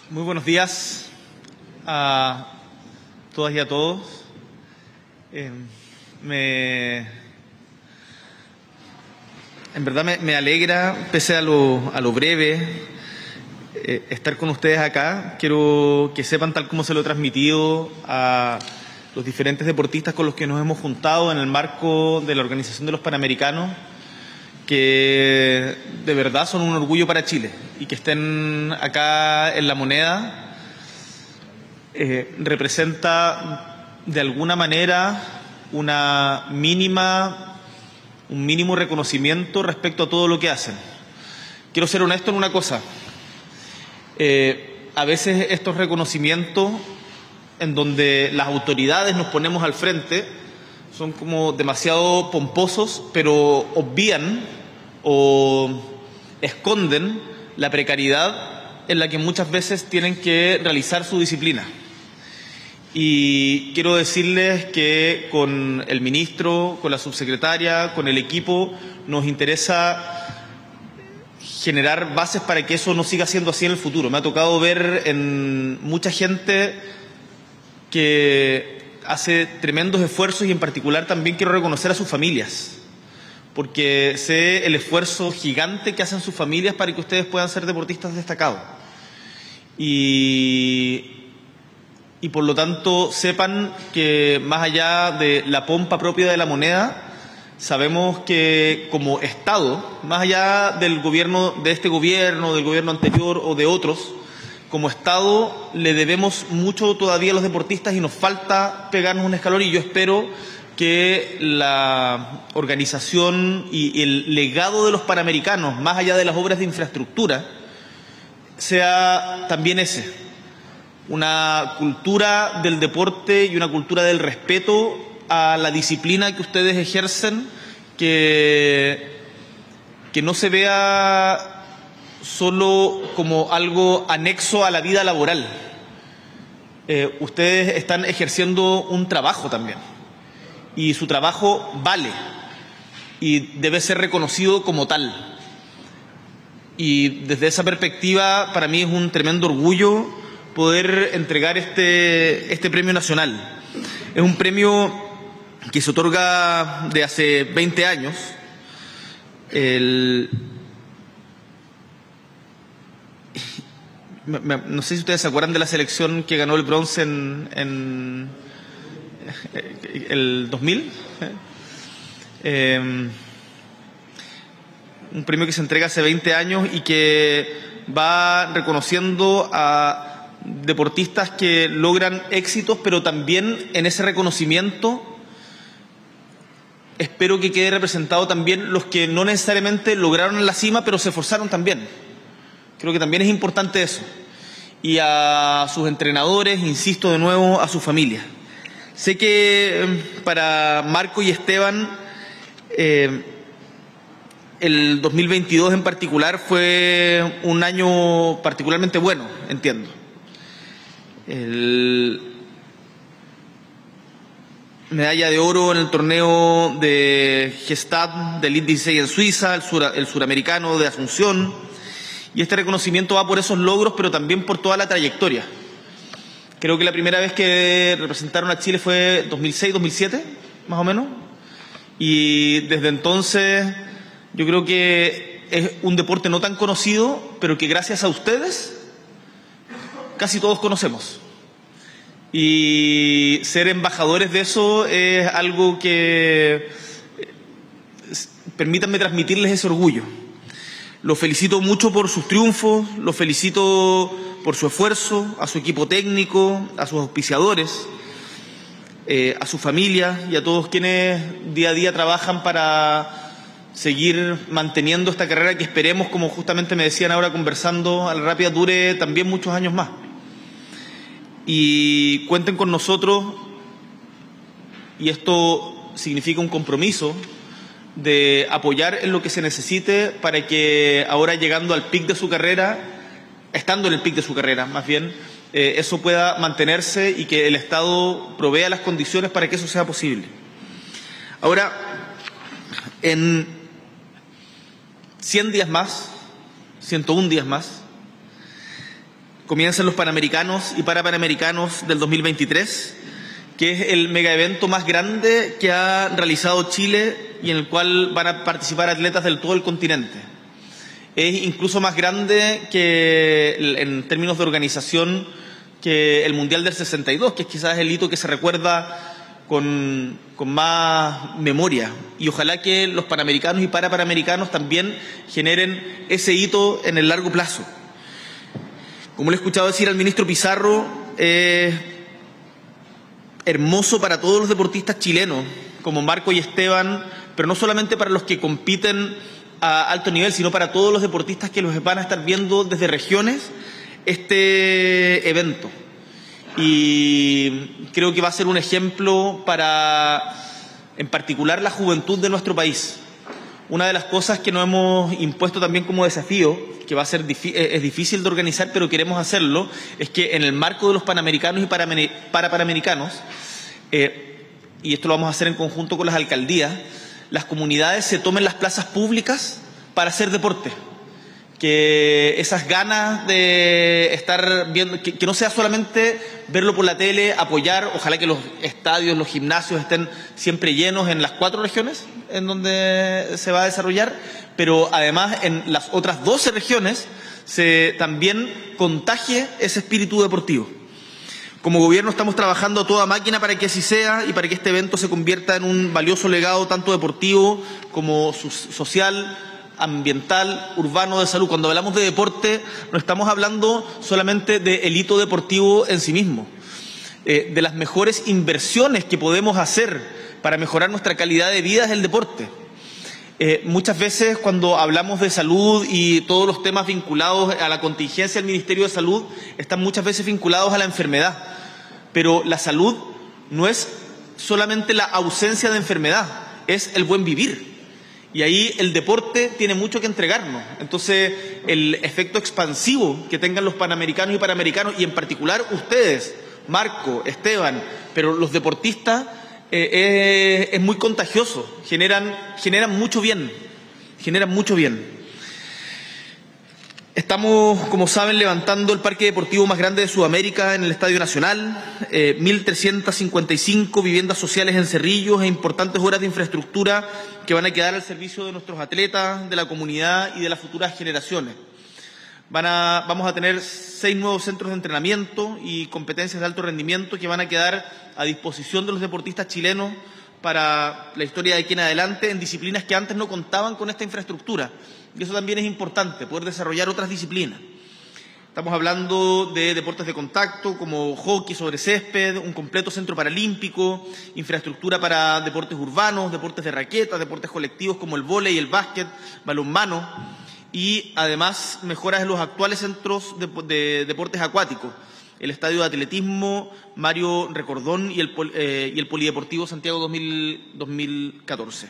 Muy buenos días a todas y a todos. En verdad me alegra, pese a lo breve, estar con ustedes acá. Quiero que sepan, tal como se lo he transmitido a los diferentes deportistas con los que nos hemos juntado en el marco de la Organización de los Panamericanos, que de verdad son un orgullo para Chile y que estén acá en La Moneda representa de alguna manera un mínimo reconocimiento respecto a todo lo que hacen. Quiero ser honesto en una cosa. A veces estos reconocimientos en donde las autoridades nos ponemos al frente son como demasiado pomposos, pero obvian o esconden la precariedad en la que muchas veces tienen que realizar su disciplina. Y quiero decirles que con el ministro, con la subsecretaria, con el equipo, nos interesa generar bases para que eso no siga siendo así en el futuro. Me ha tocado ver en mucha gente que hace tremendos esfuerzos y en particular también quiero reconocer a sus familias, porque sé el esfuerzo gigante que hacen sus familias para que ustedes puedan ser deportistas destacados. Y por lo tanto sepan que más allá de la pompa propia de La Moneda, sabemos que como Estado, más allá del gobierno, de este gobierno, del gobierno anterior o de otros, como Estado le debemos mucho todavía a los deportistas y nos falta pegarnos un escalón, y yo espero que la organización y el legado de los Panamericanos, más allá de las obras de infraestructura, sea también ese: una cultura del deporte y una cultura del respeto a la disciplina que ustedes ejercen, que no se vea solo como algo anexo a la vida laboral. Ustedes están ejerciendo un trabajo también, y su trabajo vale y debe ser reconocido como tal. Y desde esa perspectiva, para mí es un tremendo orgullo poder entregar este premio nacional. Es un premio que se otorga de hace 20 años. No sé si ustedes se acuerdan de la selección que ganó el bronce en el 2000. Un premio que se entrega hace 20 años y que va reconociendo a deportistas que logran éxitos, pero también en ese reconocimiento espero que quede representado también los que no necesariamente lograron la cima, pero se esforzaron también. Creo que también es importante eso. Y a sus entrenadores, insisto de nuevo, a sus familias. Sé que para Marco y Esteban el 2022 en particular fue un año particularmente bueno, entiendo. Medalla de oro en el torneo de Gstaad del INDE-16 en Suiza, el suramericano de Asunción. Y este reconocimiento va por esos logros, pero también por toda la trayectoria. Creo que la primera vez que representaron a Chile fue 2006-2007, más o menos. Y desde entonces yo creo que es un deporte no tan conocido, pero que gracias a ustedes casi todos conocemos. Y ser embajadores de eso es algo que permítanme transmitirles ese orgullo. Los felicito mucho por sus triunfos, los felicito por su esfuerzo, a su equipo técnico, a sus auspiciadores, a su familia y a todos quienes día a día trabajan para seguir manteniendo esta carrera que esperemos, como justamente me decían ahora conversando, a la rápida dure también muchos años más. Y cuenten con nosotros, y esto significa un compromiso de apoyar en lo que se necesite para que ahora, llegando al pic de su carrera, estando en el pic de su carrera más bien, eso pueda mantenerse y que el Estado provea las condiciones para que eso sea posible. Ahora, en 100 días más, 101 días más, Comienzan los Panamericanos y Parapanamericanos del 2023, que es el megaevento más grande que ha realizado Chile y en el cual van a participar atletas de todo el continente. Es incluso más grande que, en términos de organización, que el Mundial del 62, que es quizás el hito que se recuerda con más memoria. Y ojalá que los Panamericanos y Parapanamericanos también generen ese hito en el largo plazo. Como le he escuchado decir al ministro Pizarro, hermoso para todos los deportistas chilenos, como Marco y Esteban, pero no solamente para los que compiten a alto nivel, sino para todos los deportistas que los van a estar viendo desde regiones este evento. Y creo que va a ser un ejemplo para, en particular, la juventud de nuestro país. Una de las cosas que nos hemos impuesto también como desafío, que va a ser es difícil de organizar, pero queremos hacerlo, es que en el marco de los Panamericanos y Parapanamericanos, y esto lo vamos a hacer en conjunto con las alcaldías, las comunidades se tomen las plazas públicas para hacer deporte. Que esas ganas de estar viendo, que no sea solamente verlo por la tele, apoyar, ojalá que los estadios, los gimnasios estén siempre llenos en las 4 regiones en donde se va a desarrollar, pero además en las otras 12 regiones se también contagie ese espíritu deportivo. Como gobierno estamos trabajando a toda máquina para que así sea y para que este evento se convierta en un valioso legado tanto deportivo como social, ambiental, urbano, de salud. Cuando hablamos de deporte no estamos hablando solamente del hito deportivo en sí mismo, de las mejores inversiones que podemos hacer para mejorar nuestra calidad de vida es el deporte. Muchas veces cuando hablamos de salud y todos los temas vinculados a la contingencia del Ministerio de Salud están muchas veces vinculados a la enfermedad, pero la salud no es solamente la ausencia de enfermedad, es el buen vivir. Y ahí el deporte tiene mucho que entregarnos. Entonces, el efecto expansivo que tengan los Panamericanos y Panamericanos, y en particular ustedes, Marco, Esteban, pero los deportistas, es muy contagioso. Generan mucho bien. Estamos, como saben, levantando el parque deportivo más grande de Sudamérica en el Estadio Nacional, 1.355 viviendas sociales en Cerrillos e importantes obras de infraestructura que van a quedar al servicio de nuestros atletas, de la comunidad y de las futuras generaciones. Vamos a tener 6 nuevos centros de entrenamiento y competencias de alto rendimiento que van a quedar a disposición de los deportistas chilenos para la historia de aquí en adelante en disciplinas que antes no contaban con esta infraestructura. Y eso también es importante, poder desarrollar otras disciplinas. Estamos hablando de deportes de contacto como hockey sobre césped, un completo centro paralímpico, infraestructura para deportes urbanos, deportes de raquetas, deportes colectivos como el vóley, el básquet, balonmano y además mejoras en los actuales centros de deportes acuáticos, el estadio de atletismo Mario Recordón y el polideportivo Santiago 2014.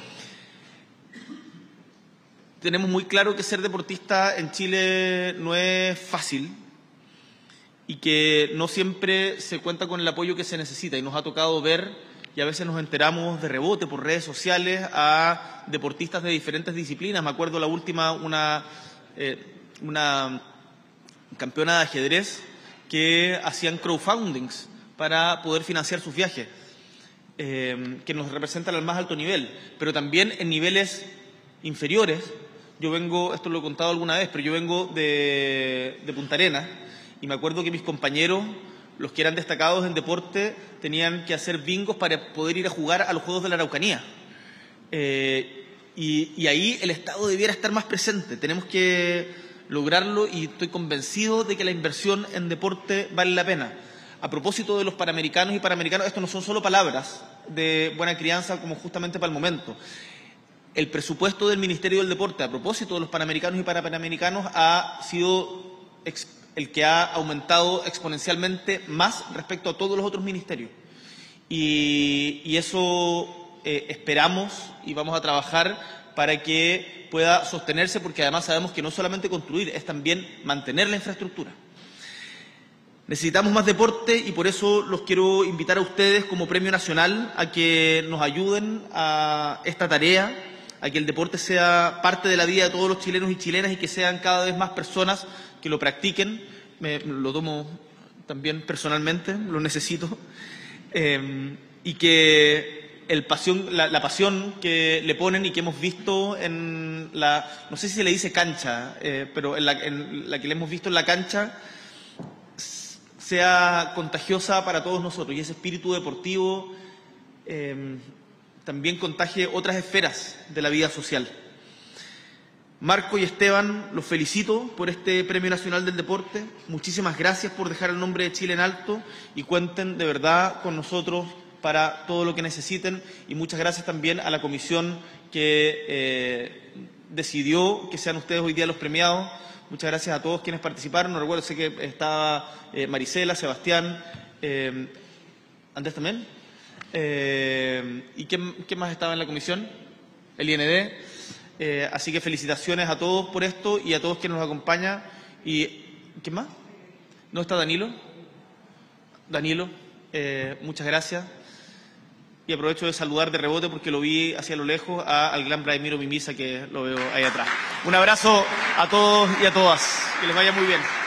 Tenemos muy claro que ser deportista en Chile no es fácil y que no siempre se cuenta con el apoyo que se necesita. Y nos ha tocado ver, y a veces nos enteramos de rebote por redes sociales, a deportistas de diferentes disciplinas. Me acuerdo la última, una campeona de ajedrez que hacían crowdfundings para poder financiar sus viajes, que nos representan al más alto nivel, pero también en niveles inferiores. Yo vengo, esto lo he contado alguna vez, pero yo vengo de Punta Arenas y me acuerdo que mis compañeros, los que eran destacados en deporte, tenían que hacer bingos para poder ir a jugar a los Juegos de la Araucanía. Y ahí el Estado debiera estar más presente. Tenemos que lograrlo y estoy convencido de que la inversión en deporte vale la pena. A propósito de los Panamericanos y Panamericanos, esto no son solo palabras de buena crianza como justamente para el momento. El presupuesto del Ministerio del Deporte, a propósito de los Panamericanos y Parapanamericanos, ha sido el que ha aumentado exponencialmente más respecto a todos los otros ministerios. Y eso esperamos y vamos a trabajar para que pueda sostenerse, porque además sabemos que no solamente construir, es también mantener la infraestructura. Necesitamos más deporte y por eso los quiero invitar a ustedes como Premio Nacional a que nos ayuden a esta tarea, a que el deporte sea parte de la vida de todos los chilenos y chilenas y que sean cada vez más personas que lo practiquen. lo tomo también personalmente, lo necesito, y que la pasión que le ponen y que hemos visto en no sé si se le dice cancha, pero en la que le hemos visto en la cancha, sea contagiosa para todos nosotros y ese espíritu deportivo también contagie otras esferas de la vida social. Marco y Esteban, los felicito por este Premio Nacional del Deporte. Muchísimas gracias por dejar el nombre de Chile en alto y cuenten de verdad con nosotros para todo lo que necesiten. Y muchas gracias también a la comisión que decidió que sean ustedes hoy día los premiados. Muchas gracias a todos quienes participaron. No recuerdo, sé que estaba Marisela, Sebastián, Andrés también. ¿Y qué más estaba en la comisión? El IND. Así que felicitaciones a todos por esto y a todos quienes nos acompañan. ¿Y quién más? ¿No está Danilo? Danilo, muchas gracias. Y aprovecho de saludar de rebote porque lo vi hacia lo lejos al gran Vladimiro Mimisa, que lo veo ahí atrás. Un abrazo a todos y a todas. Que les vaya muy bien.